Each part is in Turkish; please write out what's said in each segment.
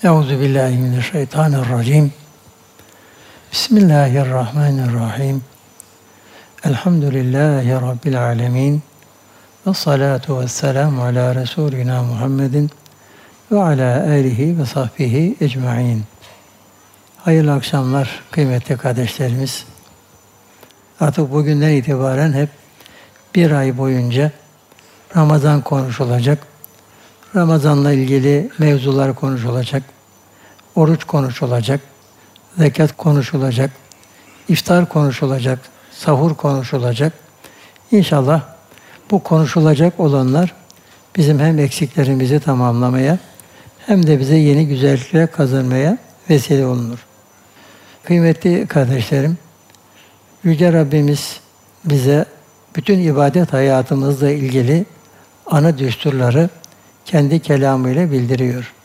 Euzubillahimineşşeytanirracim. Bismillahirrahmanirrahim. Elhamdülillahi Rabbil alemin. Vessalatu vesselamu ala Resulina Muhammedin ve ala alihi ve sahbihi ecmaîn. Hayırlı akşamlar kıymetli kardeşlerimiz. Artık bugünden itibaren hep bir ay boyunca Ramazan konuşulacak. Ramazan'la ilgili mevzular konuşulacak. Oruç konuşulacak. Zekat konuşulacak. İftar konuşulacak. Sahur konuşulacak. İnşallah bu konuşulacak olanlar bizim hem eksiklerimizi tamamlamaya hem de bize yeni güzellikler kazanmaya vesile olunur. Kıymetli kardeşlerim, Yüce Rabbimiz bize bütün ibadet hayatımızla ilgili ana düsturları kendi kelamıyla bildiriyor.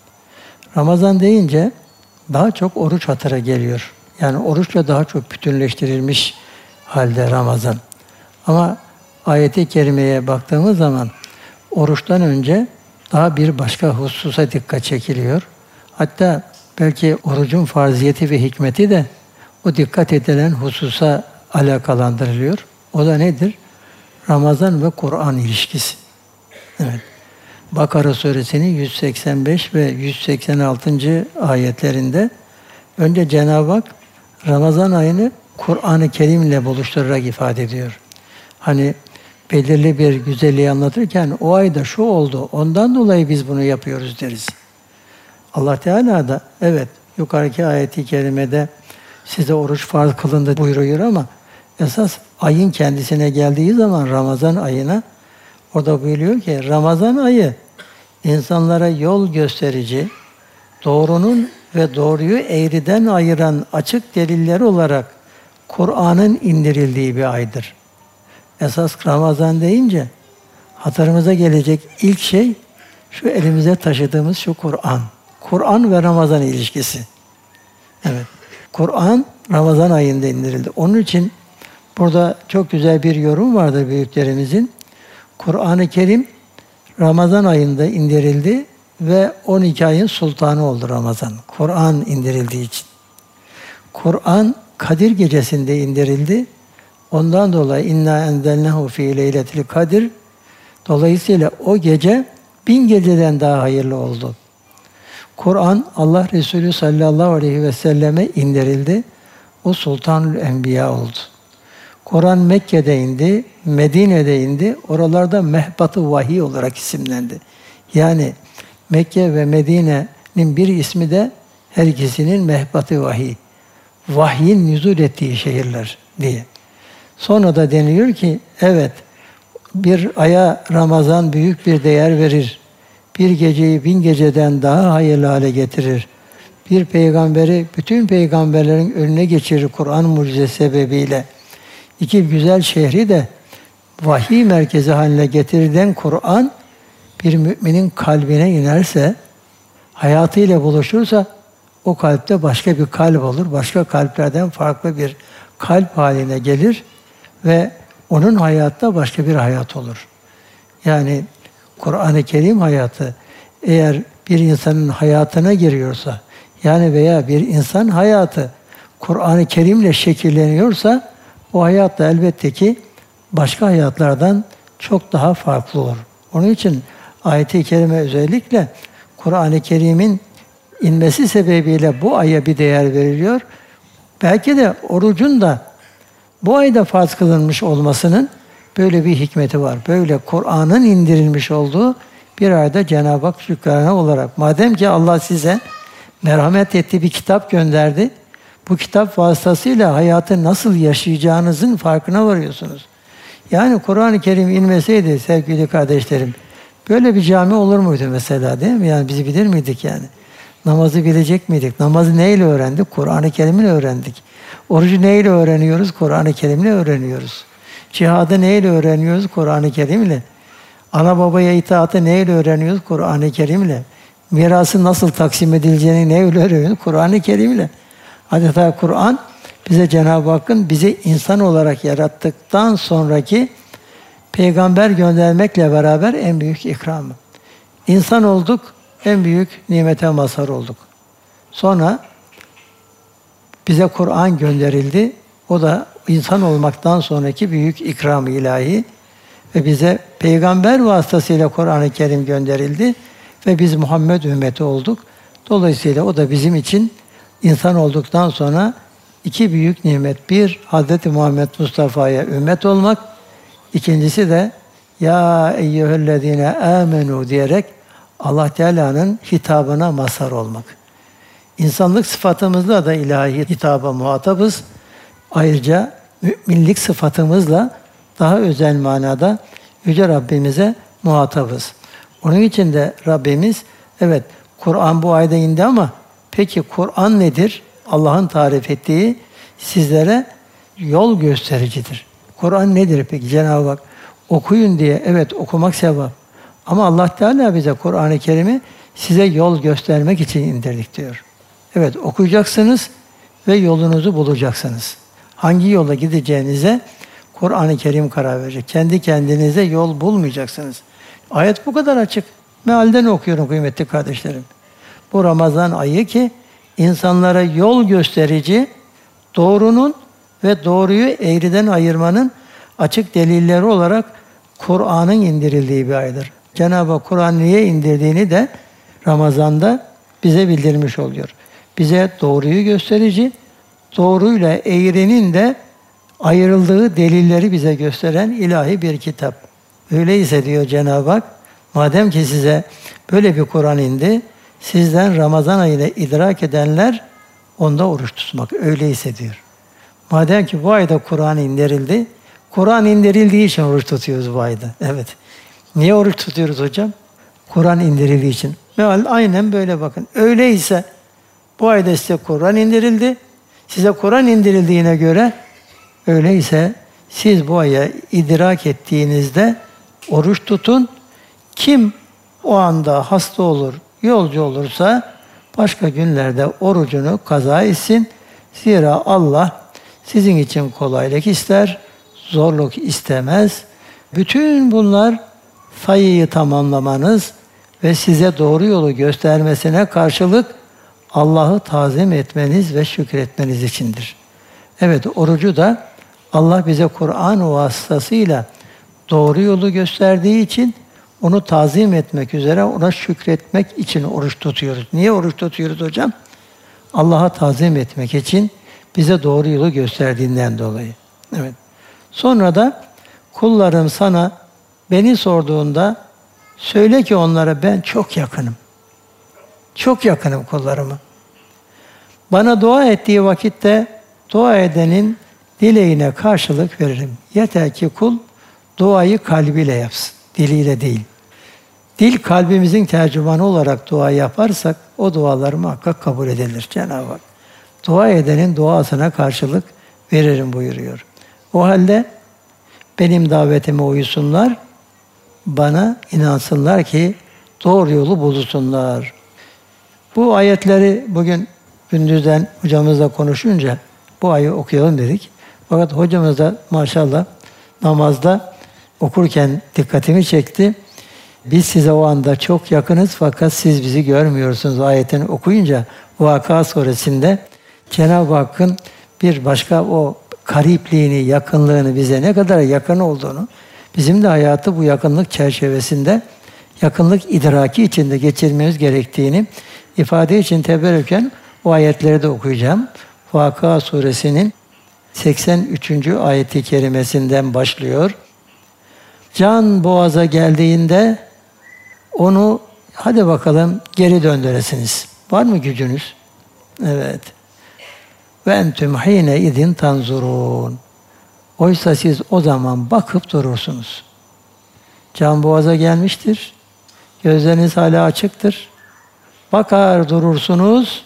Ramazan deyince daha çok oruç hatıra geliyor. Yani oruçla daha çok bütünleştirilmiş halde Ramazan. Ama ayet-i kerimeye baktığımız zaman oruçtan önce daha bir başka hususa dikkat çekiliyor. Hatta belki orucun farziyeti ve hikmeti de o dikkat edilen hususa alakalandırılıyor. O da nedir? Ramazan ve Kur'an ilişkisi. Evet. Bakara suresinin 185 ve 186. ayetlerinde önce Cenab-ı Hak Ramazan ayını Kur'an-ı Kerim'le buluşturarak ifade ediyor. Hani belirli bir güzelliği anlatırken o ayda şu oldu, ondan dolayı biz bunu yapıyoruz deriz. Allah Teala da evet yukarıki ayet-i kerimede size oruç farz kılındı buyuruyor ama esas ayın kendisine geldiği zaman Ramazan ayına orada buyuruyor ki Ramazan ayı insanlara yol gösterici, doğrunun ve doğruyu eğriden ayıran açık deliller olarak Kur'an'ın indirildiği bir aydır. Esas Ramazan deyince hatırımıza gelecek ilk şey şu elimize taşıdığımız şu Kur'an. Kur'an ve Ramazan ilişkisi. Evet. Kur'an Ramazan ayında indirildi. Onun için burada çok güzel bir yorum vardır büyüklerimizin. Kur'an-ı Kerim Ramazan ayında indirildi ve 12 ayın sultanı oldu Ramazan. Kur'an indirildiği için. Kur'an Kadir gecesinde indirildi. Ondan dolayı inna enzelnahu fi leyletil kadir. Dolayısıyla o gece 1000 geceden daha hayırlı oldu. Kur'an Allah Resulü sallallahu aleyhi ve selleme indirildi. O Sultanül Enbiya oldu. Kur'an Mekke'de indi, Medine'de indi. Oralarda mehbat-ı vahiy olarak isimlendi. Yani Mekke ve Medine'nin bir ismi de her ikisinin mehbat-ı vahiy. Vahyin nüzul ettiği şehirler diye. Sonra da deniliyor ki evet bir aya Ramazan büyük bir değer verir. Bir geceyi 1000 geceden daha hayırlı hale getirir. Bir peygamberi bütün peygamberlerin önüne geçirir Kur'an mucizesi sebebiyle. İki güzel şehri de vahiy merkezi haline getirilen Kur'an bir müminin kalbine inerse, hayatıyla buluşursa o kalpte başka bir kalp olur. Başka kalplerden farklı bir kalp haline gelir ve onun hayatta başka bir hayat olur. Yani Kur'an-ı Kerim hayatı eğer bir insanın hayatına giriyorsa yani veya bir insan hayatı Kur'an-ı Kerim'le şekilleniyorsa o hayat da elbette ki başka hayatlardan çok daha farklı olur. Onun için ayet-i kerime özellikle Kur'an-ı Kerim'in inmesi sebebiyle bu aya bir değer veriliyor. Belki de orucun da bu ayda farz kılınmış olmasının böyle bir hikmeti var. Böyle Kur'an'ın indirilmiş olduğu bir ayda Cenab-ı Hak şükrane olarak madem ki Allah size merhamet etti bir kitap gönderdi. Bu kitap vasıtasıyla hayatı nasıl yaşayacağınızın farkına varıyorsunuz. Yani Kur'an-ı Kerim inmeseydi sevgili kardeşlerim, böyle bir cami olur muydu mesela değil mi? Yani biz bilir miydik yani? Namazı bilecek miydik? Namazı neyle öğrendik? Kur'an-ı Kerim'le öğrendik. Orucu neyle öğreniyoruz? Kur'an-ı Kerim'le öğreniyoruz. Cihadı neyle öğreniyoruz? Kur'an-ı Kerim'le. Ana babaya itaatı neyle öğreniyoruz? Kur'an-ı Kerim'le. Mirası nasıl taksim edileceğini neyle öğreniyoruz? Kur'an-ı Kerim'le. Adeta Kur'an bize Cenab-ı Hakk'ın bizi insan olarak yarattıktan sonraki peygamber göndermekle beraber en büyük ikramı. İnsan olduk, en büyük nimete mazhar olduk. Sonra bize Kur'an gönderildi. O da insan olmaktan sonraki büyük ikram-ı ilahi. Ve bize peygamber vasıtasıyla Kur'an-ı Kerim gönderildi. Ve biz Muhammed ümmeti olduk. Dolayısıyla o da bizim için insan olduktan sonra iki büyük nimet. Bir, Hz. Muhammed Mustafa'ya ümmet olmak. İkincisi de ya eyyühellezine amenu diyerek Allah Teala'nın hitabına mazhar olmak. İnsanlık sıfatımızla da ilahi hitaba muhatabız. Ayrıca müminlik sıfatımızla daha özel manada Yüce Rabbimize muhatabız. Onun için de Rabbimiz, evet Kur'an bu ayda indi ama peki Kur'an nedir? Allah'ın tarif ettiği sizlere yol göstericidir. Kur'an nedir peki? Cenab-ı Hak okuyun diye, evet okumak sevap. Ama Allah Teala bize Kur'an-ı Kerim'i size yol göstermek için indirdik diyor. Evet okuyacaksınız ve yolunuzu bulacaksınız. Hangi yola gideceğinize Kur'an-ı Kerim karar verecek. Kendi kendinize yol bulmayacaksınız. Ayet bu kadar açık. Mealden okuyorum kıymetli kardeşlerim. Bu Ramazan ayı ki insanlara yol gösterici, doğrunun ve doğruyu eğriden ayırmanın açık delilleri olarak Kur'an'ın indirildiği bir aydır. Cenab-ı Hak Kur'an niye indirdiğini de Ramazan'da bize bildirmiş oluyor. Bize doğruyu gösterici, doğruyla eğrinin de ayrıldığı delilleri bize gösteren ilahi bir kitap. Öyleyse diyor Cenab-ı Hak, madem ki size böyle bir Kur'an indi, sizden Ramazan ayını idrak edenler onda oruç tutmak. Öyleyse diyor. Madem ki bu ayda Kur'an indirildi, Kur'an indirildiği için oruç tutuyoruz bu ayda. Evet. Niye oruç tutuyoruz hocam? Kur'an indirildiği için. Meal aynen böyle bakın. Öyleyse bu ayda size Kur'an indirildi. Size Kur'an indirildiğine göre öyleyse siz bu aya idrak ettiğinizde oruç tutun. Kim o anda hasta olur, yolcu olursa başka günlerde orucunu kaza etsin. Zira Allah sizin için kolaylık ister, zorluk istemez. Bütün bunlar sayıyı tamamlamanız ve size doğru yolu göstermesine karşılık Allah'ı tazim etmeniz ve şükretmeniz içindir. Evet, orucu da Allah bize Kur'an vasıtasıyla doğru yolu gösterdiği için onu tazim etmek üzere, ona şükretmek için oruç tutuyoruz. Niye oruç tutuyoruz hocam? Allah'a tazim etmek için bize doğru yolu gösterdiğinden dolayı. Evet. Sonra da kullarım sana beni sorduğunda söyle ki onlara ben çok yakınım. Çok yakınım kullarıma. Bana dua ettiği vakitte dua edenin dileğine karşılık veririm. Yeter ki kul duayı kalbiyle yapsın, diliyle değil. Dil kalbimizin tercümanı olarak dua yaparsak o dualar muhakkak kabul edilir Cenab-ı Hak. Dua edenin duasına karşılık veririm buyuruyor. O halde benim davetime uysunlar, bana inansınlar ki doğru yolu bulsunlar. Bu ayetleri bugün gündüzden hocamızla konuşunca bu ayı okuyalım dedik. Fakat hocamız da maşallah namazda okurken dikkatimi çekti. Biz size o anda çok yakınız fakat siz bizi görmüyorsunuz ayetini okuyunca Vakıa suresinde Cenab-ı Hakk'ın bir başka o karipliğini, yakınlığını, bize ne kadar yakın olduğunu, bizim de hayatı bu yakınlık çerçevesinde, yakınlık idraki içinde geçirmemiz gerektiğini ifade için teberrüken o ayetleri de okuyacağım. Vakıa suresinin 83. ayeti kerimesinden başlıyor. Can boğaza geldiğinde onu hadi bakalım geri döndüresiniz. Var mı gücünüz? Evet. Ve entüm hine idin tanzurun. Oysa siz o zaman bakıp durursunuz. Can boğaza gelmiştir. Gözleriniz hala açıktır. Bakar durursunuz.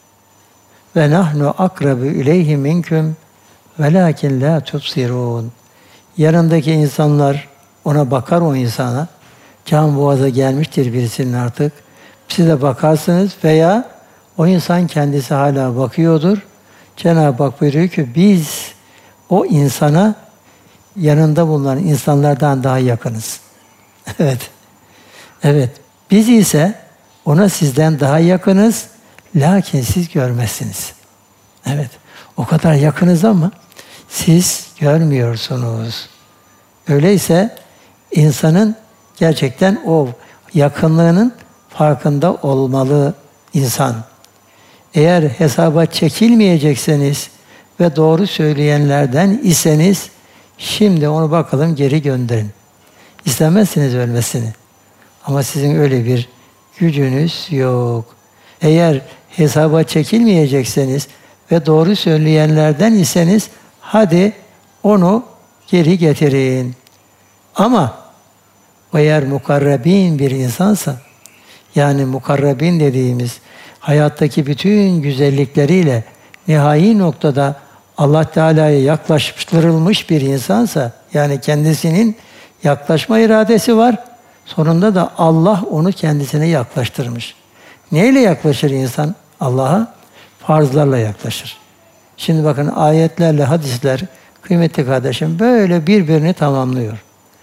Ve nahnu akrabu ileyhi minküm velakin la tubsirun. Yanındaki insanlar ona bakar o insana. Can boğaza gelmiştir birisinin artık. Siz de bakarsınız veya o insan kendisi hala bakıyordur. Cenab-ı Hak buyuruyor ki biz o insana yanında bulunan insanlardan daha yakınız. Evet. Evet. Biz ise Ona sizden daha yakınız, lakin siz görmezsiniz. Evet, o kadar yakınız ama siz görmüyorsunuz. Öyleyse insanın gerçekten o yakınlığının farkında olmalı insan. Eğer hesaba çekilmeyecekseniz ve doğru söyleyenlerden iseniz, şimdi onu bakalım geri gönderin. İstemezsiniz ölmesini. Ama sizin öyle bir gücünüz yok. Eğer hesaba çekilmeyecekseniz ve doğru söyleyenlerden iseniz, hadi onu geri getirin. Ama eğer mukarrabin bir insansa, yani mukarrabin dediğimiz hayattaki bütün güzellikleriyle nihai noktada Allah Teala'ya yaklaştırılmış bir insansa, yani kendisinin yaklaşma iradesi var, sonunda da Allah onu kendisine yaklaştırmış. Neyle yaklaşır insan Allah'a? Farzlarla yaklaşır. Şimdi bakın ayetlerle hadisler, kıymetli kardeşim, böyle birbirini tamamlıyor.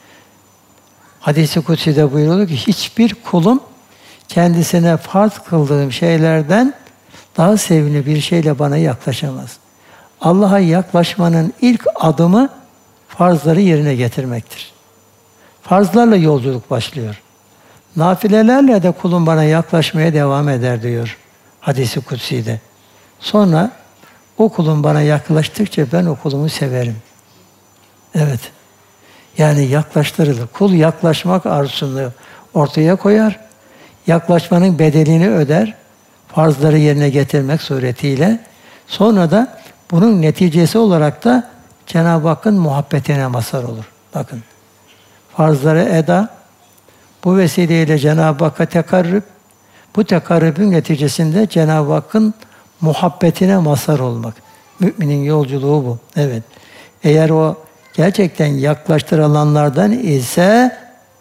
Hadis-i Kutsi'de buyuruluyor ki hiçbir kulum kendisine farz kıldığım şeylerden daha sevimli bir şeyle bana yaklaşamaz. Allah'a yaklaşmanın ilk adımı farzları yerine getirmektir. Farzlarla yolculuk başlıyor. Nafilelerle de kulum bana yaklaşmaya devam eder diyor Hadis-i Kutsi'de. Sonra o kulum bana yaklaştıkça ben o kulumu severim. Evet. Yani yaklaştırılır. Kul yaklaşmak arzusunu ortaya koyar. Yaklaşmanın bedelini öder. Farzları yerine getirmek suretiyle. Sonra da bunun neticesi olarak da Cenab-ı Hakk'ın muhabbetine mazhar olur. Bakın. Farzları eda, bu vesileyle Cenab-ı Hakk'a tekarrüb, bu tekarrübün neticesinde Cenab-ı Hakk'ın muhabbetine mazhar olmak. Müminin yolculuğu bu. Evet. Eğer o gerçekten yaklaştırılanlardan ise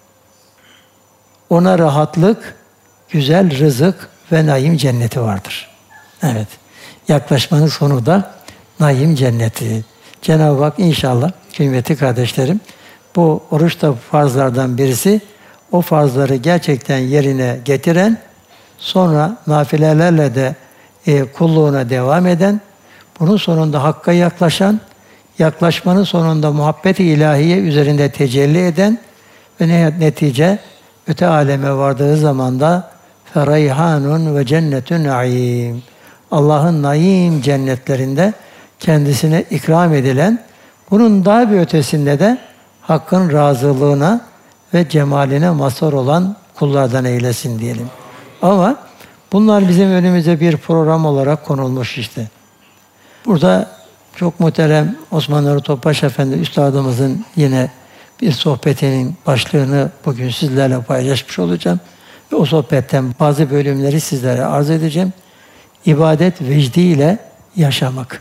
ona rahatlık, güzel rızık ve naim cenneti vardır. Evet. Yaklaşmanın sonu da naim cenneti. Cenab-ı Hak inşallah kıymetli kardeşlerim, bu oruç da farzlardan birisi. O farzları gerçekten yerine getiren, sonra nafilelerle de kulluğuna devam eden, bunun sonunda Hakk'a yaklaşan, yaklaşmanın sonunda muhabbet-i ilahiye üzerinde tecelli eden ve netice öte aleme vardığı zaman da ferayhanun ve cennetun naim. Allah'ın naim cennetlerinde kendisine ikram edilen, bunun daha bir ötesinde de Hakk'ın razılığına ve cemaline mazhar olan kullardan eylesin diyelim. Ama bunlar bizim önümüze bir program olarak konulmuş işte. Burada çok muhterem Osman Nuri Topbaş Efendi Üstadımızın yine bir sohbetinin başlığını bugün sizlerle paylaşmış olacağım. Ve o sohbetten bazı bölümleri sizlere arz edeceğim. İbadet vecdiyle yaşamak.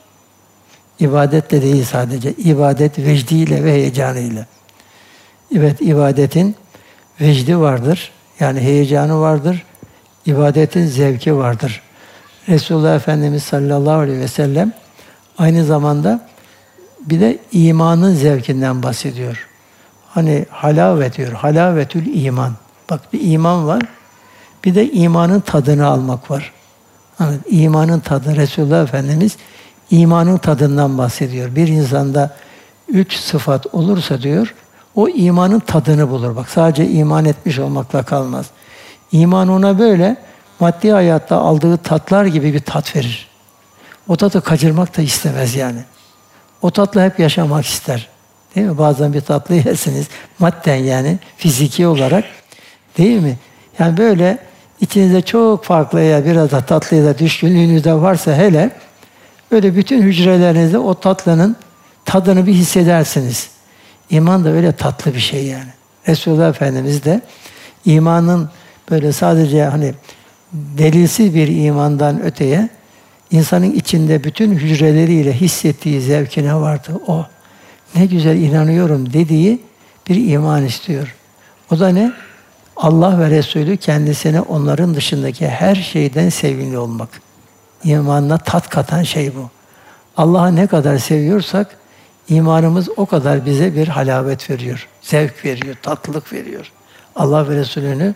İbadetle değil sadece, ibadet vecdiyle ve heyecanıyla. Evet, ibadetin vecdi vardır, yani heyecanı vardır, ibadetin zevki vardır. Resulullah Efendimiz sallallahu aleyhi ve sellem aynı zamanda bir de imanın zevkinden bahsediyor. Hani halavet diyor, halavetül iman. Bak bir iman var, bir de imanın tadını almak var. Hani imanın tadı, Resulullah Efendimiz imanın tadından bahsediyor. Bir insanda 3 sıfat olursa diyor, o imanın tadını bulur. Bak sadece iman etmiş olmakla kalmaz. İman ona böyle maddi hayatta aldığı tatlar gibi bir tat verir. O tatı kaçırmak da istemez yani. O tatla hep yaşamak ister. Değil mi? Bazen bir tatlı yersiniz. Madden yani fiziki olarak. Değil mi? Yani böyle içinizde çok farklı ya biraz da tatlıya da düşkünlüğünüz de varsa hele böyle bütün hücrelerinizde o tatlının tadını bir hissedersiniz. İman da öyle tatlı bir şey yani. Resulullah Efendimiz de imanın böyle sadece hani delilsiz bir imandan öteye insanın içinde bütün hücreleriyle hissettiği zevkine vardı. O ne güzel inanıyorum dediği bir iman istiyor. O da ne? Allah ve Resulü kendisine onların dışındaki her şeyden sevimli olmak. İmanına tat katan şey bu. Allah'ı ne kadar seviyorsak imanımız o kadar bize bir halavet veriyor, zevk veriyor, tatlılık veriyor. Allah ve Resulünü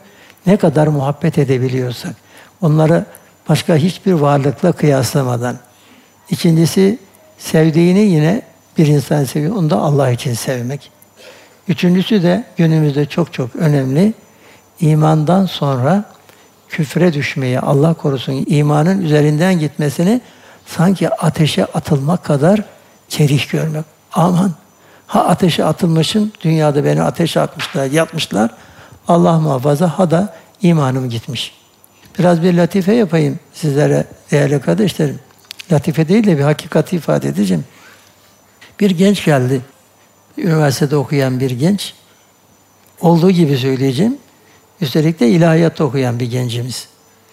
Ne kadar muhabbet edebiliyorsak, onları başka hiçbir varlıkla kıyaslamadan. İkincisi, sevdiğini yine bir insan seviyor, onu da Allah için sevmek. Üçüncüsü de günümüzde çok çok önemli, imandan sonra küfre düşmeyi, Allah korusun imanın üzerinden gitmesini sanki ateşe atılmak kadar kerih görmek. Aman! Ha ateşe atılmışım, dünyada beni ateşe atmışlar, yapmışlar. Allah muhafaza, ha da imanım gitmiş. Biraz bir latife yapayım sizlere değerli kardeşlerim. Latife değil de bir hakikati ifade edeceğim. Bir genç geldi, üniversitede okuyan bir genç. Olduğu gibi söyleyeceğim. Üstelik de ilahiyat okuyan bir gencimiz.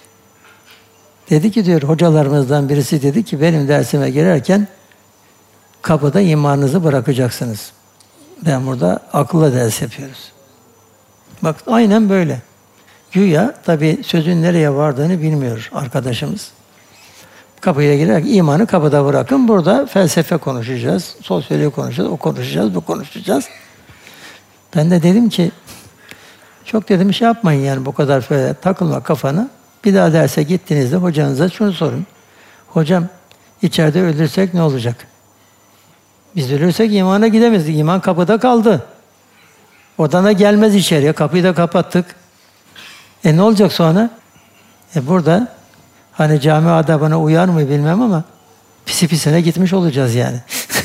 Dedi ki diyor, hocalarımızdan birisi dedi ki benim dersime girerken kapıda imanınızı bırakacaksınız. Ben burada akılla ders yapıyoruz. Bak aynen böyle. Güya tabii sözün nereye vardığını bilmiyor arkadaşımız. Kapıya girerek imanı kapıda bırakın. Burada felsefe konuşacağız, sosyoloji konuşacağız, o konuşacağız, bu konuşacağız. Ben de dedim ki çok dedim şey yapmayın yani bu kadar böyle takılma kafana. Bir daha derse gittiğinizde hocanıza şunu sorun. Hocam içeride ölürsek ne olacak? Biz ölürsek imana gidemeyiz. İman kapıda kaldı. Odana gelmez içeriye. Kapıyı da kapattık. Ne olacak sonra? Burada hani cami adabına uyar mı bilmem ama pisi pisine gitmiş olacağız yani.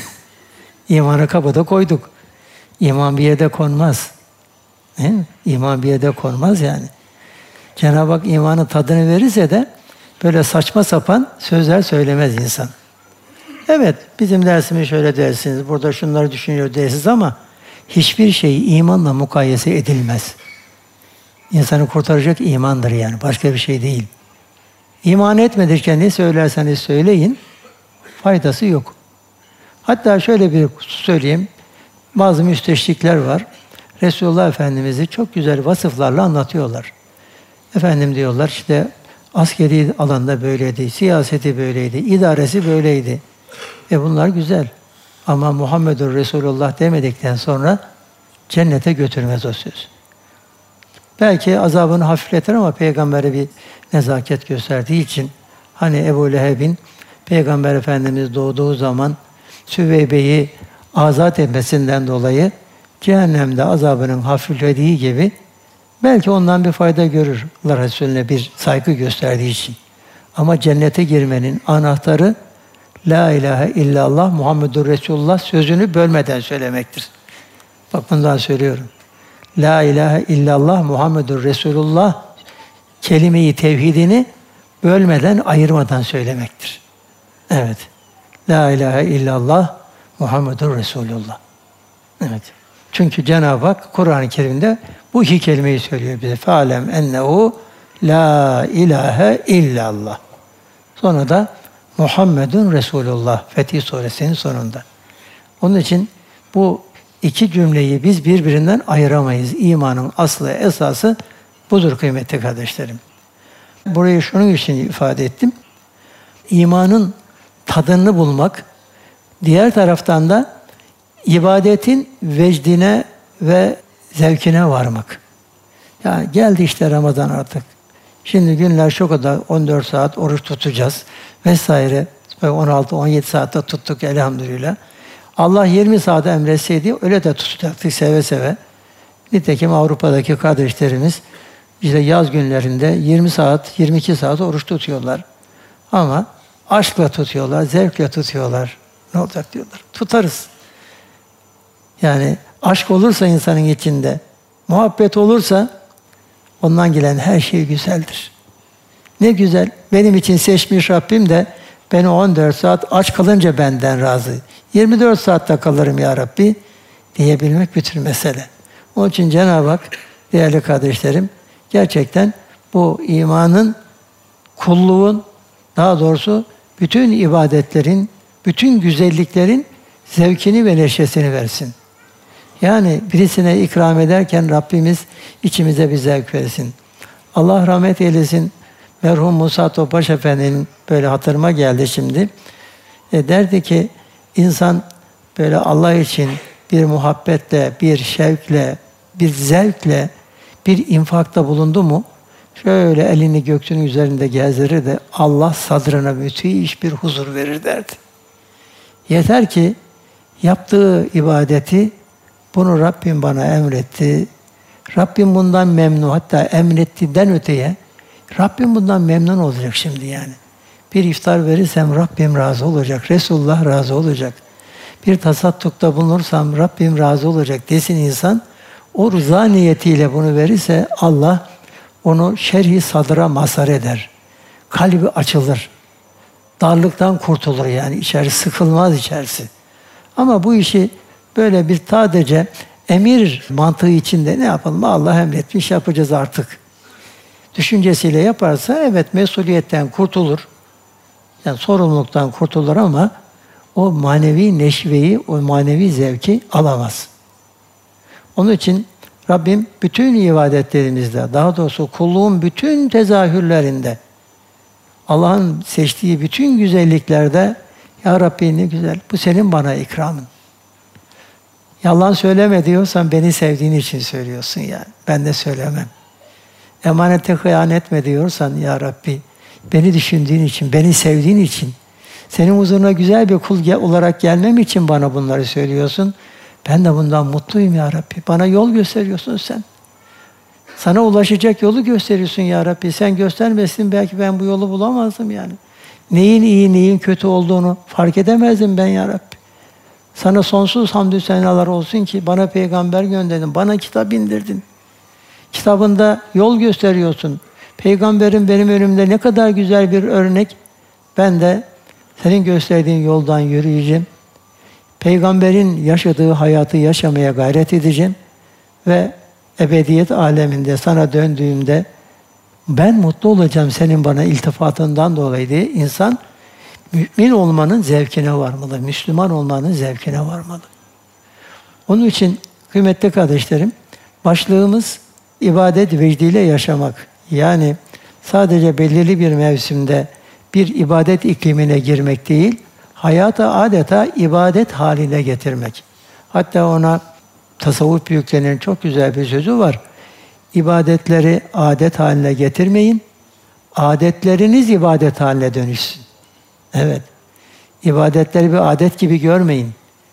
İmanı kapıda koyduk. İman bir yerde konmaz. Değil mi? İman bir yerde konmaz yani. Cenab-ı Hak imanın tadını verirse de böyle saçma sapan sözler söylemez insan. Evet, bizim dersimiz şöyle dersiniz, burada şunları düşünüyor dersiniz ama hiçbir şey imanla mukayese edilmez. İnsanı kurtaracak imandır yani, başka bir şey değil. İman etmedikçe ne söylerseniz söyleyin, faydası yok. Hatta şöyle bir söyleyeyim, bazı müsteşrikler var. Resulullah Efendimiz'i çok güzel vasıflarla anlatıyorlar. Efendim diyorlar işte askeri alanda böyleydi, siyaseti böyleydi, idaresi böyleydi. Bunlar güzel. Ama Muhammedur Resulullah demedikten sonra cennete götürmez o söz. Belki azabını hafifletir ama peygambere bir nezaket gösterdiği için hani Ebu Leheb'in Peygamber Efendimiz doğduğu zaman Süveybe'yi azat etmesinden dolayı cehennemde azabının hafiflediği gibi belki ondan bir fayda görür Allah Resulüne bir saygı gösterdiği için. Ama cennete girmenin anahtarı La ilahe illallah Muhammedur Resulullah sözünü bölmeden söylemektir. Bak bundan söylüyorum. La ilahe illallah Muhammedur Resulullah kelime-i tevhidini bölmeden, ayırmadan söylemektir. Evet. La ilahe illallah Muhammedur Resulullah. Evet. Çünkü Cenab-ı Hak Kur'an-ı Kerim'de bu iki kelimeyi söylüyor bize. Fa'lem ennehu la ilahe illallah. Sonra da Muhammedun Resulullah Fetih Suresinin sonunda. Onun için bu iki cümleyi biz birbirinden ayıramayız. İmanın aslı, esası budur kıymetli kardeşlerim. Burayı şunun için ifade ettim. İmanın tadını bulmak, diğer taraftan da ibadetin vecdine ve zevkine varmak. Yani geldi işte Ramazan artık. Şimdi günler şu kadar 14 saat oruç tutacağız vesaire. 16-17 saatte tuttuk elhamdülillah. Allah 20 saat emretseydi öyle de tutacaktık seve seve. Nitekim Avrupa'daki kardeşlerimiz işte yaz günlerinde 20 saat, 22 saat oruç tutuyorlar. Ama aşkla tutuyorlar, zevkle tutuyorlar. Ne olacak diyorlar. Tutarız. Yani aşk olursa insanın içinde, muhabbet olursa ondan gelen her şey güzeldir. Ne güzel. Benim için seçmiş Rabbim de beni 14 saat aç kalınca benden razı. 24 saatte kalırım ya Rabbi diyebilmek bütün mesele. Onun için Cenab-ı Hak değerli kardeşlerim gerçekten bu imanın, kulluğun, daha doğrusu bütün ibadetlerin, bütün güzelliklerin zevkini ve neşesini versin. Yani birisine ikram ederken Rabbimiz içimize bir zevk versin. Allah rahmet eylesin. Merhum Musa Topbaş Efendi'nin böyle hatırıma geldi şimdi. Derdi ki insan böyle Allah için bir muhabbetle, bir şevkle, bir zevkle bir infakta bulundu mu Şöyle elini göksünün üzerinde gezdirir de Allah sadrına müthiş bir huzur verir derdi. Yeter ki yaptığı ibadeti, bunu Rabbim bana emretti. Rabbim bundan memnun, hatta emrettiğinden öteye Rabbim bundan memnun olacak şimdi yani. Bir iftar verirsem Rabbim razı olacak, Resulullah razı olacak. Bir tasaddukta bulunursam Rabbim razı olacak desin insan. O rıza niyetiyle bunu verirse Allah onu şerh-i sadra mazhar eder. Kalbi açılır. Darlıktan kurtulur yani. İçerisi sıkılmaz içerisi. Ama bu işi böyle bir sadece emir mantığı içinde ne yapalım? Allah emretmiş, yapacağız artık düşüncesiyle yaparsa evet mesuliyetten kurtulur. Yani sorumluluktan kurtulur ama o manevi neşveyi, o manevi zevki alamaz. Onun için Rabbim bütün ibadetlerimizde, daha doğrusu kulluğun bütün tezahürlerinde, Allah'ın seçtiği bütün güzelliklerde Ya Rabbi ne güzel, bu senin bana ikramın. Yalan söyleme diyorsan beni sevdiğin için söylüyorsun yani. Ben de söylemem. Emanete hıyanet etme diyorsan Ya Rabbi, beni düşündüğün için, beni sevdiğin için, senin huzuruna güzel bir kul olarak gelmem için bana bunları söylüyorsun. Ben de bundan mutluyum Ya Rabbi. Bana yol gösteriyorsun sen. Sana ulaşacak yolu gösteriyorsun Ya Rabbi. Sen göstermesin belki ben bu yolu bulamazdım yani. Neyin iyi, neyin kötü olduğunu fark edemezdim ben Ya Rabbi. Sana sonsuz hamdü senalar olsun ki bana peygamber gönderdin, bana kitap indirdin. Kitabında yol gösteriyorsun. Peygamberin benim önümde ne kadar güzel bir örnek. Ben de senin gösterdiğin yoldan yürüyeceğim. Peygamberin yaşadığı hayatı yaşamaya gayret edeceğim. Ve ebediyet aleminde sana döndüğümde ben mutlu olacağım senin bana iltifatından dolayı diye insan mümin olmanın zevkine varmalı. Müslüman olmanın zevkine varmalı. Onun için kıymetli kardeşlerim, başlığımız ibadet vecdiyle yaşamak. Yani sadece belirli bir mevsimde bir ibadet iklimine girmek değil, hayata adeta ibadet haline getirmek. Hatta ona tasavvuf büyüklerinin çok güzel bir sözü var. İbadetleri adet haline getirmeyin, adetleriniz ibadet haline dönüşsün. Evet, ibadetleri bir adet gibi görmeyin.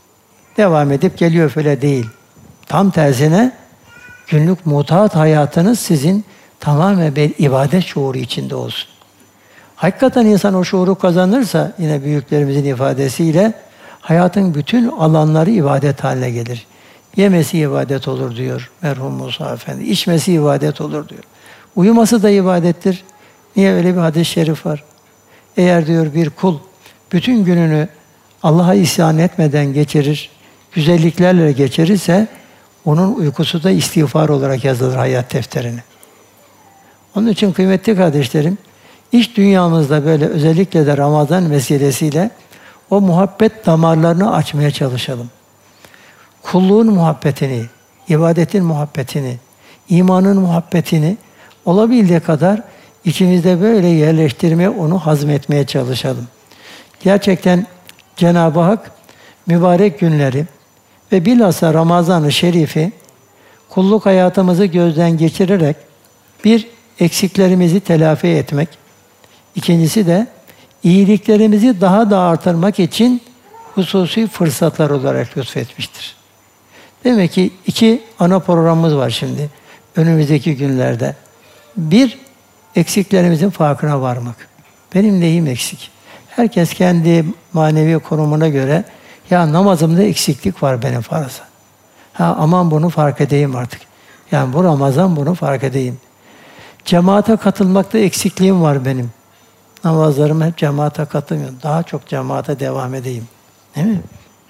Devam edip geliyor öyle değil. Tam tersine günlük mutat hayatınız sizin tamamen bir ibadet şuuru içinde olsun. Hakikaten insan o şuuru kazanırsa yine büyüklerimizin ifadesiyle hayatın bütün alanları ibadet haline gelir. Yemesi ibadet olur diyor merhum Musa Efendi. İçmesi ibadet olur diyor. Uyuması da ibadettir. Niye öyle bir hadis-i şerif var? Eğer diyor bir kul bütün gününü Allah'a isyan etmeden geçirir, güzelliklerle geçirirse onun uykusu da istiğfar olarak yazılır hayat defterine. Onun için kıymetli kardeşlerim, iç dünyamızda böyle özellikle de Ramazan vesilesiyle o muhabbet damarlarını açmaya çalışalım. Kulluğun muhabbetini, ibadetin muhabbetini, imanın muhabbetini olabildiği kadar içimizde böyle yerleştirmeye, onu hazmetmeye çalışalım. Gerçekten Cenab-ı Hak mübarek günleri ve bilhassa Ramazan-ı Şerif'i kulluk hayatımızı gözden geçirerek bir, eksiklerimizi telafi etmek, ikincisi de iyiliklerimizi daha da artırmak için hususi fırsatlar olarak lütfetmiştir. Demek ki iki ana programımız var şimdi önümüzdeki günlerde. Bir, eksiklerimizin farkına varmak. Benim neyim eksik? Herkes kendi manevi konumuna göre ya namazımda eksiklik var benim fazla. Aman bunu fark edeyim artık. Yani bu Ramazan bunu fark edeyim. Cemaate katılmakta eksikliğim var benim. Namazlarım hep cemaate katılmıyorum. Daha çok cemaate devam edeyim. Değil mi?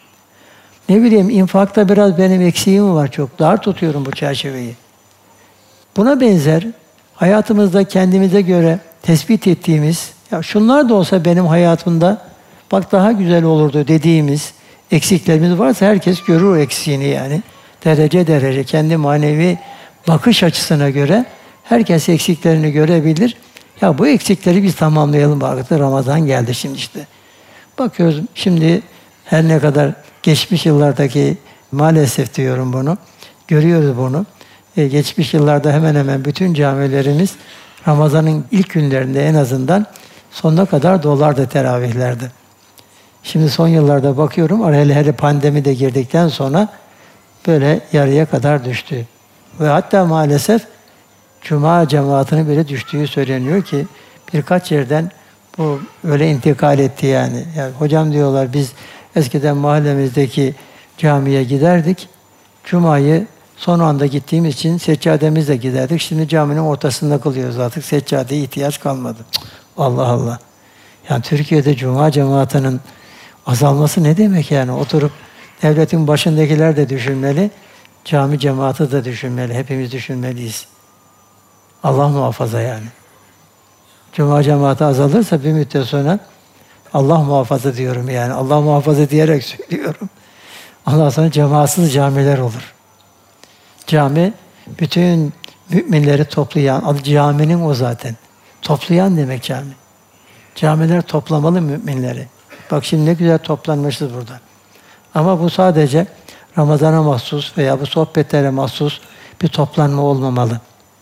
Ne bileyim infakta biraz benim eksiğim var çok. Dar tutuyorum bu çerçeveyi. Buna benzer hayatımızda kendimize göre tespit ettiğimiz, ya şunlar da olsa benim hayatımda bak daha güzel olurdu dediğimiz eksiklerimiz varsa herkes görür o eksiğini yani. Derece derece kendi manevi bakış açısına göre herkes eksiklerini görebilir. Ya bu eksikleri biz tamamlayalım bakın. Ramazan geldi şimdi işte. Bakıyoruz şimdi her ne kadar geçmiş yıllardaki maalesef diyorum bunu. Görüyoruz bunu. Geçmiş yıllarda hemen hemen bütün camilerimiz Ramazan'ın ilk günlerinde en azından sonuna kadar dolardı teravihlerde. Şimdi son yıllarda bakıyorum, hele pandemi de girdikten sonra böyle yarıya kadar düştü. Ve hatta maalesef Cuma cemaatinin bile düştüğü söyleniyor ki birkaç yerden bu öyle intikal etti yani. Yani hocam diyorlar biz eskiden mahallemizdeki camiye giderdik. Cuma'yı son anda gittiğimiz için seccademizle giderdik. Şimdi caminin ortasında kılıyoruz artık. Seccadeye ihtiyaç kalmadı. Allah Allah. Yani Türkiye'de Cuma cemaatinin azalması ne demek yani? Oturup devletin başındakiler de düşünmeli, cami cemaati de düşünmeli. Hepimiz düşünmeliyiz. Allah muhafaza yani. Cuma cemaati azalırsa bir müddet sonra Allah muhafaza diyorum yani. Allah muhafaza diyerek söylüyorum. Ondan sonra cemaatsız camiler olur. Cami bütün müminleri toplayan, adı caminin o zaten. Toplayan demek cami. Camiler toplamalı müminleri. Bak şimdi ne güzel toplanmışız burada. Ama bu sadece Ramazan'a mahsus veya bu sohbetlere mahsus bir toplanma olmamalı.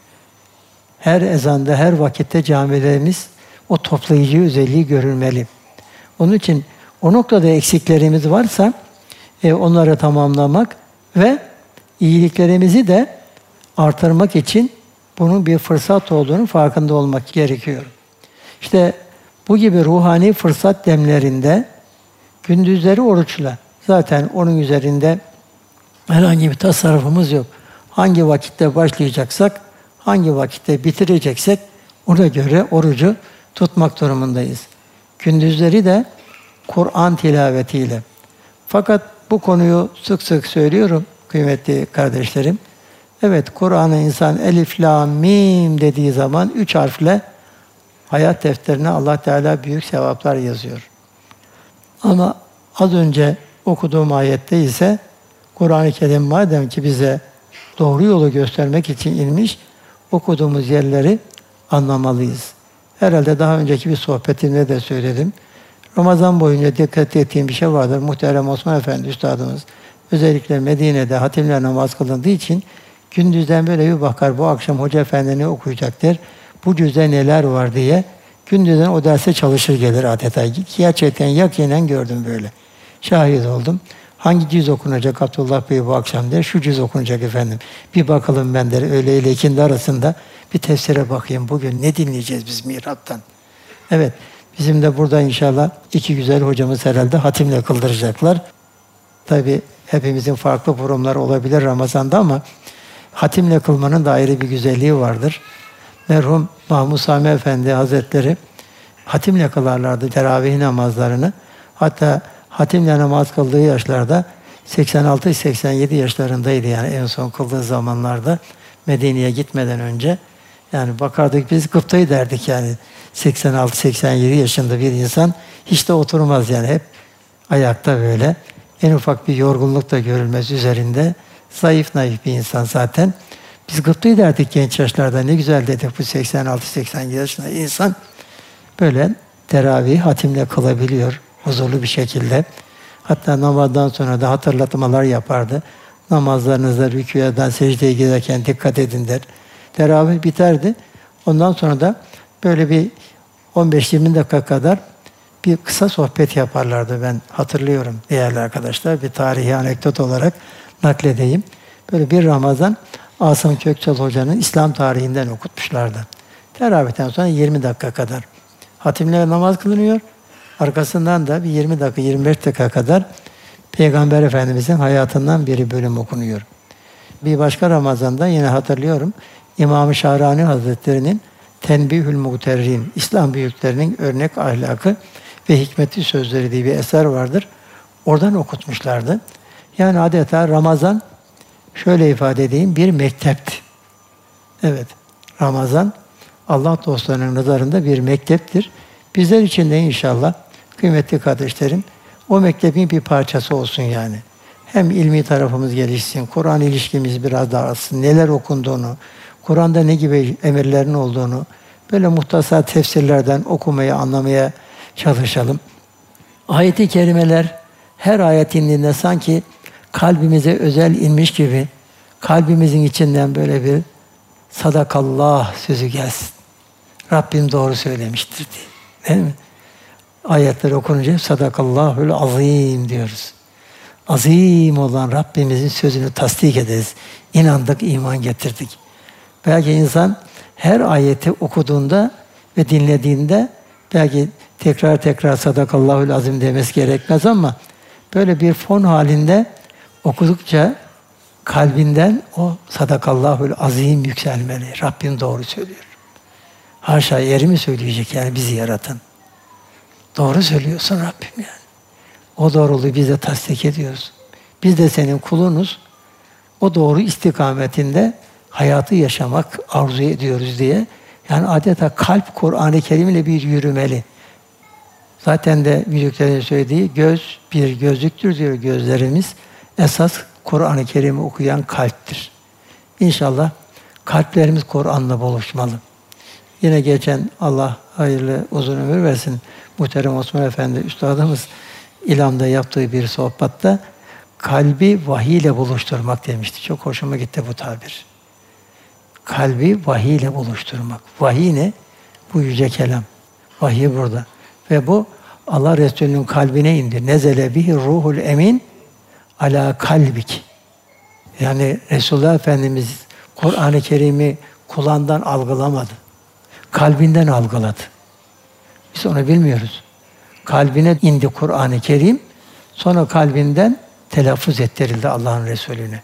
Her ezanda, her vakitte camilerimiz o toplayıcı özelliği görülmeli. Onun için o noktada eksiklerimiz varsa onları tamamlamak ve iyiliklerimizi de artırmak için bunun bir fırsat olduğunu farkında olmak gerekiyor. İşte bu gibi ruhani fırsat demlerinde gündüzleri oruçla. Zaten onun üzerinde herhangi bir tasarrufumuz yok. Hangi vakitte başlayacaksak, hangi vakitte bitireceksek ona göre orucu tutmak durumundayız. Gündüzleri de Kur'an tilavetiyle. Fakat bu konuyu sık sık söylüyorum kıymetli kardeşlerim. Evet, Kur'an'ı insan elif, la, mim dediği zaman 3 harfle hayat defterine Allah Teala büyük sevaplar yazıyor. Ama az önce okuduğum ayette ise Kur'an-ı Kerim madem ki bize doğru yolu göstermek için inmiş, okuduğumuz yerleri anlamalıyız. Herhalde daha önceki bir sohbetimde de söyledim. Ramazan boyunca dikkat ettiğim bir şey vardır. Muhterem Osman Efendi Üstadımız özellikle Medine'de hatimle namaz kılındığı için gündüzden böyle bir bakar, bu akşam Hoca Efendi ne okuyacak der, bu cüzde neler var diye gündüzden o derse çalışır gelir adeta. Gerçekten yakinen gördüm böyle. Şahit oldum. Hangi cüz okunacak Abdullah Bey bu akşam der, şu cüz okunacak efendim. Bir bakalım ben der, öğle ile ikindi arasında bir tefsire bakayım. Bugün ne dinleyeceğiz biz mihraptan? Evet, bizim de burada inşallah 2 güzel hocamız herhalde hatimle kıldıracaklar. Tabii hepimizin farklı forumları olabilir Ramazan'da ama hatimle kılmanın da ayrı bir güzelliği vardır. Merhum Mahmud Sami Efendi Hazretleri hatimle kılarlardı teravih namazlarını. Hatta hatimle namaz kıldığı yaşlarda 86-87 yaşlarındaydı yani en son kıldığı zamanlarda Medine'ye gitmeden önce. Yani bakardık biz gıptayı derdik yani 86-87 yaşında bir insan hiç de oturmaz yani hep ayakta böyle. En ufak bir yorgunluk da görülmez üzerinde. Zayıf naif bir insan zaten. Biz gıptayı derdik genç yaşlarda. Ne güzel dedik bu 86-87 yaşında insan böyle teravih hatimle kılabiliyor huzurlu bir şekilde. Hatta namazdan sonra da hatırlatmalar yapardı. Namazlarınızda rükûyadan secdeye giderken dikkat edin der. Teravih biterdi. Ondan sonra da böyle bir 15-20 dakika kadar bir kısa sohbet yaparlardı. Ben hatırlıyorum değerli arkadaşlar. Bir tarihi anekdot olarak nakledeyim. Böyle bir Ramazan Asım Köksal Hoca'nın İslam tarihinden okutmuşlardı. Teravihten sonra 20 dakika kadar. Hatimle namaz kılınıyor. Arkasından da bir 20 dakika, 25 dakika kadar Peygamber Efendimiz'in hayatından bir bölüm okunuyor. Bir başka Ramazan'da yine hatırlıyorum. İmam-ı Şahrani Hazretleri'nin Tenbihül Muhterrin, İslam büyüklerinin örnek ahlakı ve hikmeti sözleri diye bir eser vardır. Oradan okutmuşlardı. Yani adeta Ramazan, şöyle ifade edeyim, bir mektepti. Evet, Ramazan Allah dostlarının nazarında bir mekteptir. Bizler için de inşallah kıymetli kardeşlerim, o mektebin bir parçası olsun yani. Hem ilmi tarafımız gelişsin, Kur'an ilişkimiz biraz daha artsın, neler okunduğunu, Kur'an'da ne gibi emirlerin olduğunu, böyle muhtasar tefsirlerden okumaya, anlamaya çalışalım. Ayet-i kerimeler, her ayet indiğinde sanki kalbimize özel inmiş gibi, kalbimizin içinden böyle bir sadakallah sözü gelsin. Rabbim doğru söylemiştir diye. Değil mi? Ayetler okununca sadakallahul azim diyoruz. Azim olan Rabbimizin sözünü tasdik ederiz. İnandık, iman getirdik. Belki insan her ayeti okuduğunda ve dinlediğinde belki tekrar sadakallahul azim demesi gerekmez ama böyle bir fon halinde okudukça kalbinden o sadakallahul azim yükselmeli. Rabbim doğru söylüyor. Haşa yeri mi söyleyecek yani bizi yaratan? Doğru söylüyorsun Rabbim yani. O doğruluğu biz de tasdik ediyoruz. Biz de senin kulunuz. O doğru istikametinde hayatı yaşamak arzu ediyoruz diye. Yani adeta kalp Kur'an-ı Kerim ile bir yürümeli. Zaten de büyüklerin söylediği göz bir gözlüktür diyor gözlerimiz. Esas Kur'an-ı Kerim'i okuyan kalptir. İnşallah kalplerimiz Kur'an'la buluşmalı. Yine geçen Allah hayırlı uzun ömür versin. Muhterem Osman Efendi Üstadımız İlham'da yaptığı bir sohbette kalbi vahiy ile buluşturmak demişti. Çok hoşuma gitti bu tabir. Kalbi vahiy ile buluşturmak. Vahiy ne? Bu yüce kelam. Vahiy burada. Ve bu Allah Resulü'nün kalbine indi. Nezele bihi ruhul emin ala kalbik. Yani Resulullah Efendimiz Kur'an-ı Kerim'i kulağından algılamadı. Kalbinden algıladı. Biz onu bilmiyoruz. Kalbine indi Kur'an-ı Kerim, sonra kalbinden telaffuz ettirildi Allah'ın Resulüne.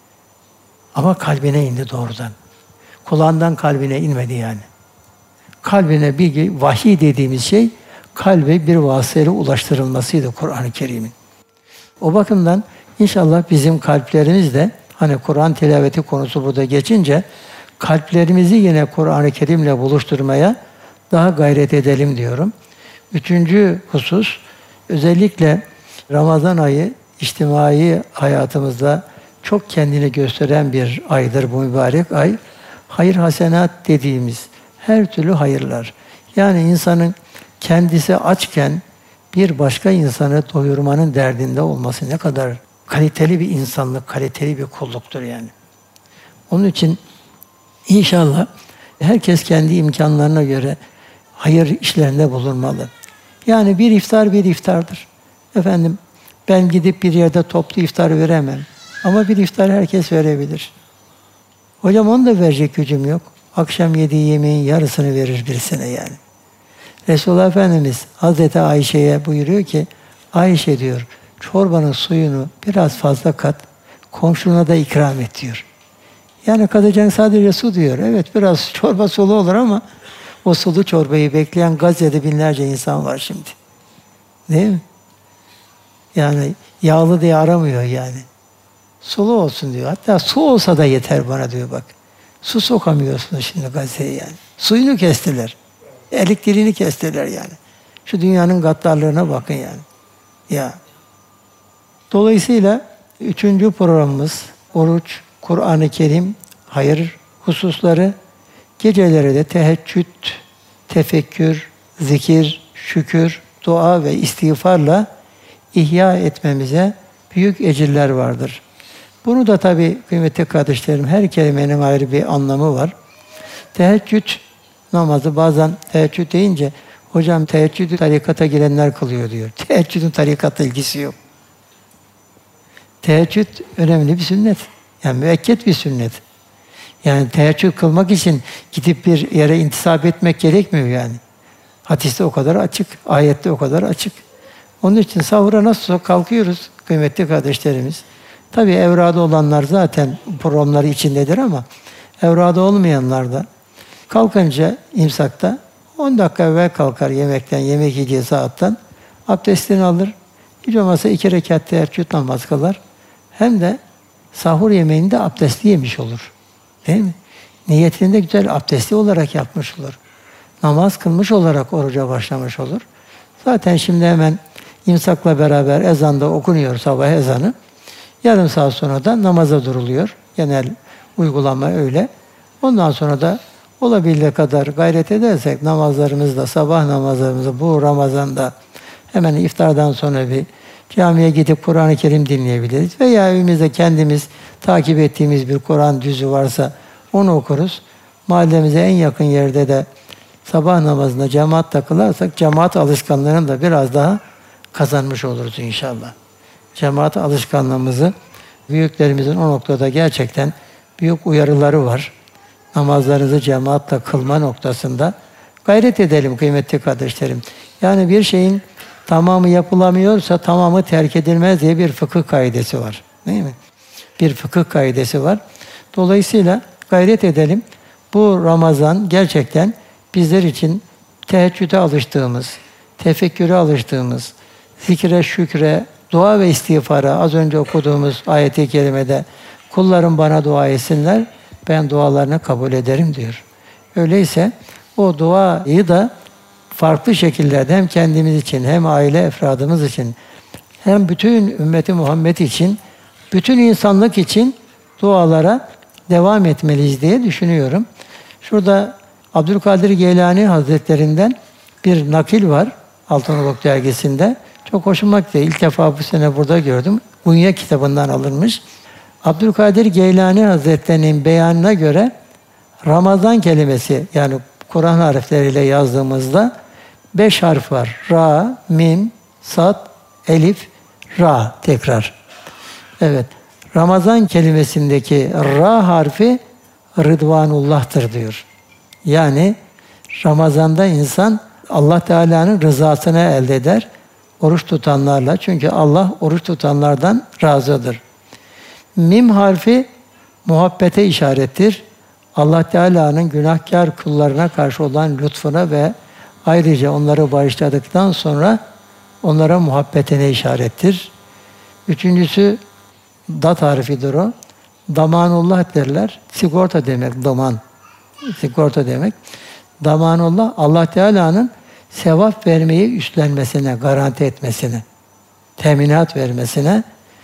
Ama kalbine indi doğrudan. Kulağından kalbine inmedi yani. Kalbine bir vahiy dediğimiz şey, kalbe bir vasıtayla ulaştırılmasıydı Kur'an-ı Kerim'in. O bakımdan inşallah bizim kalplerimiz de, hani Kur'an tilaveti konusu burada geçince, kalplerimizi yine Kur'an-ı Kerim'le buluşturmaya daha gayret edelim diyorum. Üçüncü husus, özellikle Ramazan ayı içtimai hayatımızda çok kendini gösteren bir aydır bu mübarek ay. Hayır hasenat dediğimiz her türlü hayırlar. Yani insanın kendisi açken bir başka insanı doyurmanın derdinde olması ne kadar kaliteli bir insanlık, kaliteli bir kulluktur yani. Onun için İnşallah herkes kendi imkanlarına göre hayır işlerinde bulunmalı. Yani bir iftar bir iftardır. Efendim ben gidip bir yerde toplu iftar veremem. Ama bir iftar herkes verebilir. Hocam onu da verecek gücüm yok. Akşam yediği yemeğin yarısını verir birisine yani. Resulullah Efendimiz Hazreti Ayşe'ye buyuruyor ki, Ayşe diyor, çorbanın suyunu biraz fazla kat, komşuna da ikram et diyor. Yani katacağın sadece su diyor. Evet biraz çorba sulu olur ama o sulu çorbayı bekleyen Gazze'de binlerce insan var şimdi. Değil mi? Yani yağlı diye aramıyor yani. Sulu olsun diyor. Hatta su olsa da yeter bana diyor bak. Su sokamıyorsunuz şimdi Gazze'ye yani. Suyunu kestiler. Elektriğini kestiler yani. Şu dünyanın gaddarlığına bakın yani. Ya. Dolayısıyla üçüncü programımız oruç, Kur'an-ı Kerim, hayır hususları, gecelere de teheccüd, tefekkür, zikir, şükür, dua ve istiğfarla ihya etmemize büyük ecirler vardır. Bunu da tabii kıymetli kardeşlerim, her kelimenin ayrı bir anlamı var. Teheccüd namazı bazen teheccüd deyince, hocam teheccüdü tarikata girenler kılıyor diyor. Teheccüdün tarikatla ilgisi yok. Teheccüd önemli bir sünnet. Yani müekked bir sünnet. Yani teheccüd kılmak için gidip bir yere intisap etmek gerekmiyor yani. Hadiste o kadar açık, ayette o kadar açık. Onun için sahura nasıl kalkıyoruz kıymetli kardeşlerimiz. Tabii evrada olanlar zaten programları içindedir ama evrada olmayanlar da kalkınca imsakta 10 dakika evvel kalkar yemekten, yemek yiyeceği saatten abdestini alır. Hiç olmazsa 2 rekat teheccüd namaz kılar. Hem de sahur yemeğinde abdestli yemiş olur. Değil mi? Niyetini de güzel abdestli olarak yapmış olur. Namaz kılmış olarak oruca başlamış olur. Zaten şimdi hemen imsakla beraber ezanda okunuyor sabah ezanı. Yarım saat sonra da namaza duruluyor. Genel uygulama öyle. Ondan sonra da olabildiği kadar gayret edersek namazlarımızda, sabah namazlarımızda bu Ramazan'da hemen iftardan sonra bir camiye gidip Kur'an-ı Kerim dinleyebiliriz. Veya evimizde kendimiz takip ettiğimiz bir Kur'an cüzü varsa onu okuruz. Mahallemize en yakın yerde de sabah namazında cemaatle kılarsak cemaat alışkanlığını da biraz daha kazanmış oluruz inşallah. Cemaat alışkanlığımızı büyüklerimizin o noktada gerçekten büyük uyarıları var. Namazlarınızı cemaatle kılma noktasında gayret edelim kıymetli kardeşlerim. Yani bir şeyin tamamı yapılamıyorsa tamamı terk edilmez diye bir fıkıh kaidesi var. Değil mi? Bir fıkıh kaidesi var. Dolayısıyla gayret edelim. Bu Ramazan gerçekten bizler için teheccüde alıştığımız, tefekküre alıştığımız, zikre, şükre, dua ve istiğfara az önce okuduğumuz ayet-i kerimede kullarım bana dua etsinler, ben dualarını kabul ederim diyor. Öyleyse o duayı da farklı şekillerde hem kendimiz için hem aile efradımız için hem bütün ümmeti Muhammed için, bütün insanlık için dualara devam etmeliyiz diye düşünüyorum. Şurada Abdülkadir Geylani Hazretlerinden bir nakil var Altınoluk dergisinde. Çok hoşuma gitti. İlk defa bu sene burada gördüm. Unya kitabından alınmış. Abdülkadir Geylani Hazretleri'nin beyanına göre Ramazan kelimesi yani Kur'an harfleriyle yazdığımızda 5 harf var. Ra, mim, sad, elif, ra tekrar. Evet. Ramazan kelimesindeki ra harfi Rıdvanullah'tır diyor. Yani Ramazan'da insan Allah Teala'nın rızasını elde eder. Oruç tutanlarla. Çünkü Allah oruç tutanlardan razıdır. Mim harfi muhabbete işarettir. Allah Teala'nın günahkar kullarına karşı olan lütfuna ve ayrıca onları bağışladıktan sonra onlara muhabbetine işarettir. Üçüncüsü dat harfidir o. Damanullah derler. Sigorta demek, daman. Sigorta demek. Damanullah, Allah Teala'nın sevap vermeyi üstlenmesine, garanti etmesine, teminat vermesine.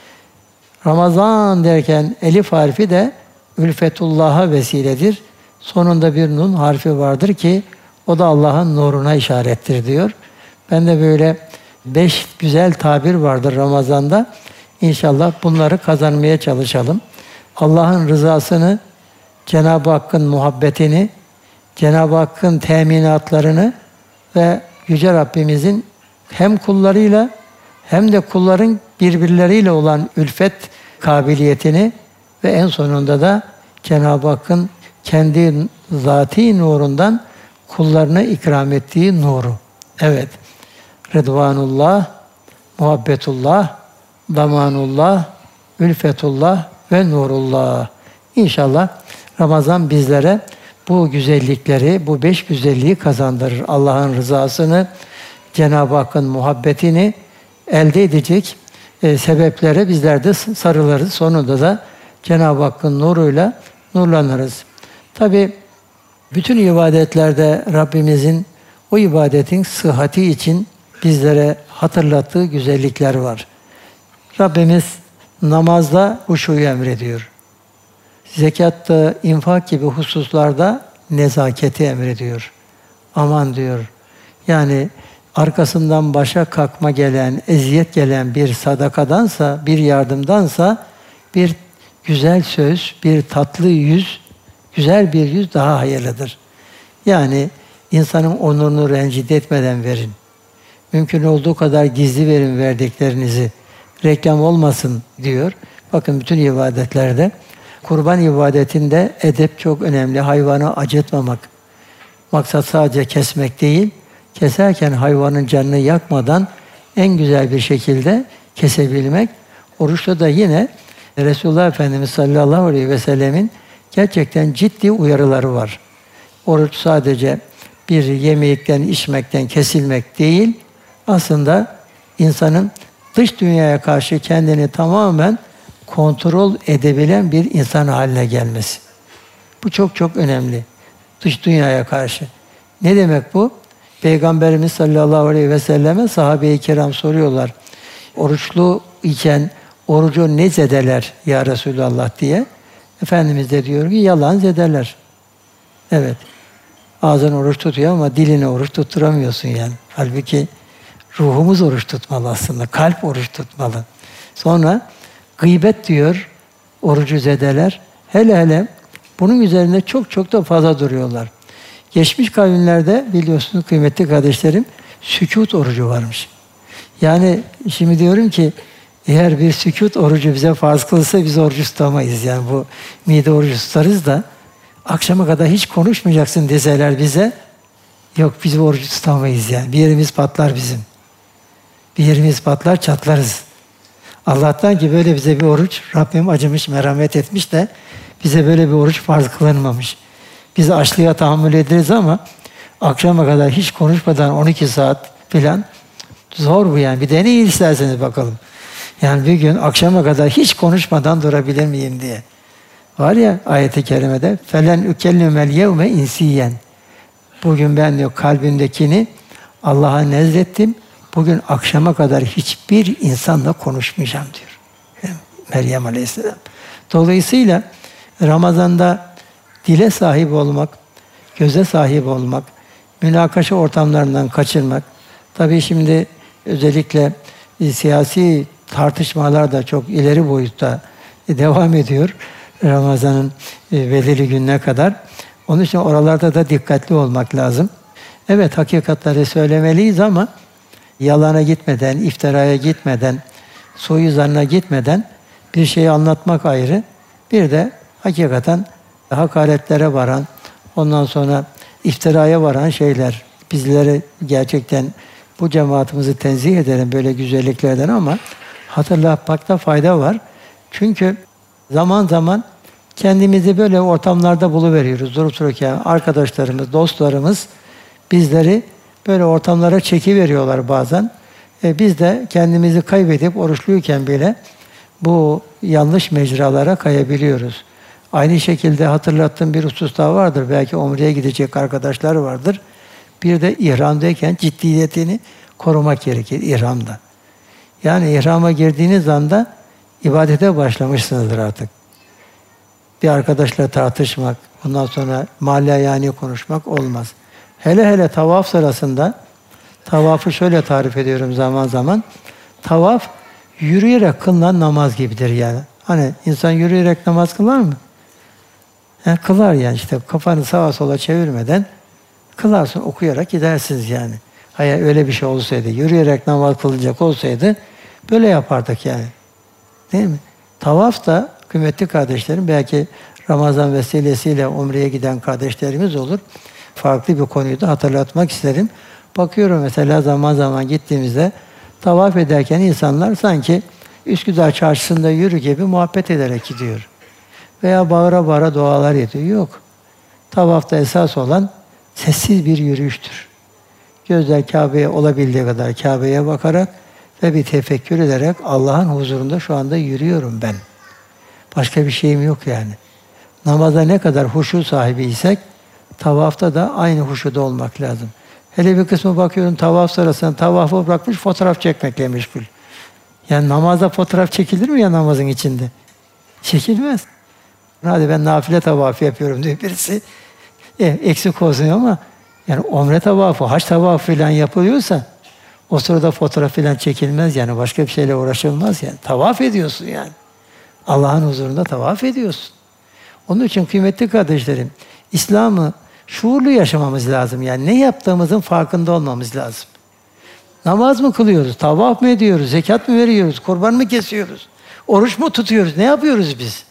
Ramazan derken elif harfi de ülfetullah'a vesiledir. Sonunda bir nun harfi vardır ki o da Allah'ın nuruna işarettir diyor. Ben de böyle 5 güzel tabir vardır Ramazan'da. İnşallah bunları kazanmaya çalışalım. Allah'ın rızasını, Cenab-ı Hakk'ın muhabbetini, Cenab-ı Hakk'ın teminatlarını ve Yüce Rabbimizin hem kullarıyla hem de kulların birbirleriyle olan ülfet kabiliyetini ve en sonunda da Cenab-ı Hakk'ın kendi zati nurundan kullarına ikram ettiği nuru. Evet. Rıdvanullah, muhabbetullah, damanullah, ülfetullah ve nurullah. İnşallah Ramazan bizlere bu güzellikleri, bu 5 güzelliği kazandırır. Allah'ın rızasını, Cenab-ı Hakk'ın muhabbetini elde edecek sebeplere bizler de sarılırız. Sonunda da Cenab-ı Hakk'ın nuruyla nurlanırız. Tabi bütün ibadetlerde Rabbimizin o ibadetin sıhhati için bizlere hatırlattığı güzellikler var. Rabbimiz namazda huşuyu emrediyor. Zekatta, infak gibi hususlarda nezaketi emrediyor. Aman diyor. Yani arkasından başa kalkma gelen, eziyet gelen bir sadakadansa, bir yardımdansa bir güzel söz, bir tatlı yüz, güzel bir yüz daha hayırlıdır. Yani insanın onurunu rencide etmeden verin. Mümkün olduğu kadar gizli verin verdiklerinizi. Reklam olmasın diyor. Bakın bütün ibadetlerde, kurban ibadetinde edep çok önemli. Hayvanı acıtmamak. Maksat sadece kesmek değil, keserken hayvanın canını yakmadan en güzel bir şekilde kesebilmek. Oruçta da yine Resulullah Efendimiz sallallahu aleyhi ve sellemin gerçekten ciddi uyarıları var. Oruç sadece bir yemekten, içmekten kesilmek değil, aslında insanın dış dünyaya karşı kendini tamamen kontrol edebilen bir insan haline gelmesi. Bu çok çok önemli. Dış dünyaya karşı. Ne demek bu? Peygamberimiz sallallahu aleyhi ve selleme sahabe-i kiram soruyorlar. Oruçlu iken orucu ne zedeler ya Resulallah diye. Efendimiz de diyor ki yalan zedeler. Evet. Ağzını oruç tutuyor ama dilini oruç tutturamıyorsun yani. Halbuki ruhumuz oruç tutmalı aslında. Kalp oruç tutmalı. Sonra gıybet diyor orucu zedeler. Hele hele bunun üzerinde çok çok da fazla duruyorlar. Geçmiş kavimlerde biliyorsunuz kıymetli kardeşlerim, sükût orucu varmış. Yani şimdi diyorum ki eğer bir sükût orucu bize farz kılsa biz orucu tutamayız. Yani bu mide orucu tutarız da akşama kadar hiç konuşmayacaksın deseler bize, yok biz orucu tutamayız yani. Bir yerimiz patlar bizim. Bir yerimiz patlar, çatlarız. Allah'tan ki böyle bize bir oruç, Rabbim acımış, merhamet etmiş de bize böyle bir oruç farz kılınmamış. Biz açlığa tahammül ederiz ama akşama kadar hiç konuşmadan 12 saat falan zor bu yani. Bir deneyin isterseniz bakalım. Yani bir gün akşama kadar hiç konuşmadan durabilir miyim diye. Var ya ayet-i kerimede فَلَنْ اُكَلِّمَ الْيَوْمَ اِنْسِيًّا. Bugün ben diyor kalbindekini Allah'a nezlettim. Bugün akşama kadar hiçbir insanla konuşmayacağım diyor. Meryem Aleyhisselam. Dolayısıyla Ramazan'da dile sahip olmak, göze sahip olmak, münakaşa ortamlarından kaçırmak. Tabii şimdi özellikle siyasi tartışmalar da çok ileri boyutta devam ediyor Ramazan'ın belirli gününe kadar. Onun için oralarda da dikkatli olmak lazım. Evet, hakikatleri söylemeliyiz ama yalana gitmeden, iftiraya gitmeden, suizanına gitmeden bir şeyi anlatmak ayrı. Bir de hakikaten hakaretlere varan, ondan sonra iftiraya varan şeyler. Bizleri gerçekten bu cemaatimizi tenzih ederim böyle güzelliklerden ama hatırlatmakta fayda var. Çünkü zaman zaman kendimizi böyle ortamlarda buluveriyoruz. Durup dururken arkadaşlarımız, dostlarımız bizleri böyle ortamlara çekiveriyorlar bazen. Biz de kendimizi kaybedip oruçluyken bile bu yanlış mecralara kayabiliyoruz. Aynı şekilde hatırlattığım bir husus daha vardır. Belki umreye gidecek arkadaşlar vardır. Bir de ihramdayken ciddiyetini korumak gerekir ihramda. Yani ihrama girdiğiniz anda ibadete başlamışsınızdır artık. Bir arkadaşla tartışmak, ondan sonra mâlâyâni konuşmak olmaz. Hele hele tavaf sırasında, tavafı şöyle tarif ediyorum zaman zaman. Tavaf, yürüyerek kılınan namaz gibidir yani. Hani insan yürüyerek namaz kılar mı? Kılar yani işte kafanı sağa sola çevirmeden kılarsın, okuyarak gidersiniz yani. Hayır öyle bir şey olsaydı, yürüyerek namaz kılacak olsaydı böyle yapardık yani. Değil mi? Tavaf da kıymetli kardeşlerim, belki Ramazan vesilesiyle umreye giden kardeşlerimiz olur. Farklı bir konuyu da hatırlatmak isterim. Bakıyorum mesela zaman zaman gittiğimizde tavaf ederken insanlar sanki Üsküdar çarşısında yürü gibi muhabbet ederek gidiyor. Veya bağıra bağıra dualar ediyor. Yok. Tavafta esas olan sessiz bir yürüyüştür. Gözler Kabe'ye olabildiği kadar Kabe'ye bakarak ve bir tefekkür ederek Allah'ın huzurunda şu anda yürüyorum ben. Başka bir şeyim yok yani. Namaza ne kadar huşu sahibiysek tavafta da aynı huşuda olmak lazım. Hele bir kısmı bakıyorum tavaf sırasında tavafı bırakmış fotoğraf çekmekle meşgul. Yani namazda fotoğraf çekilir mi ya namazın içinde? Çekilmez. Hadi ben nafile tavafı yapıyorum diyor birisi. Eksik olsun ama yani umre tavafı, hac tavafı falan yapılıyorsa o sırada fotoğraf falan çekilmez yani. Başka bir şeyle uğraşılmaz yani. Tavaf ediyorsun yani. Allah'ın huzurunda tavaf ediyorsun. Onun için kıymetli kardeşlerim, İslam'ı şuurlu yaşamamız lazım. Yani ne yaptığımızın farkında olmamız lazım. Namaz mı kılıyoruz, tavaf mı ediyoruz, zekat mı veriyoruz, kurban mı kesiyoruz, oruç mu tutuyoruz, ne yapıyoruz biz?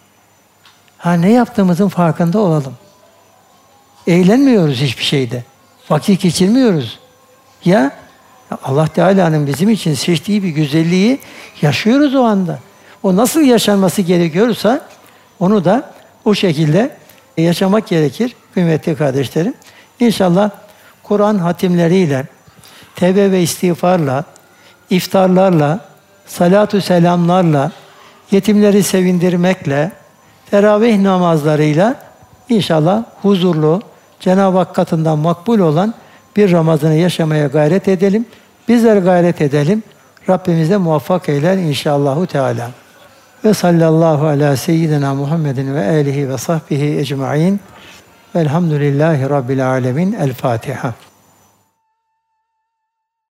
Ne yaptığımızın farkında olalım. Eğlenmiyoruz hiçbir şeyde. Vakit geçirmiyoruz. Ya Allah Teala'nın bizim için seçtiği bir güzelliği yaşıyoruz o anda. O nasıl yaşanması gerekiyorsa onu da o şekilde yaşamak gerekir kıymetli kardeşlerim. İnşallah Kur'an hatimleriyle, tevbe ve istiğfarla, iftarlarla, salatu selamlarla, yetimleri sevindirmekle, teravih namazlarıyla inşallah huzurlu, Cenab-ı Hak katından makbul olan bir Ramazan'ı yaşamaya gayret edelim. Bizler gayret edelim. Rabbimiz de muvaffak eyler inşallahu Teala. Ve sallallahu ala seyyidina Muhammedin ve alihi ve sahbihi ecmaîn. Velhamdülillahi Rabbil alemin. El Fatiha.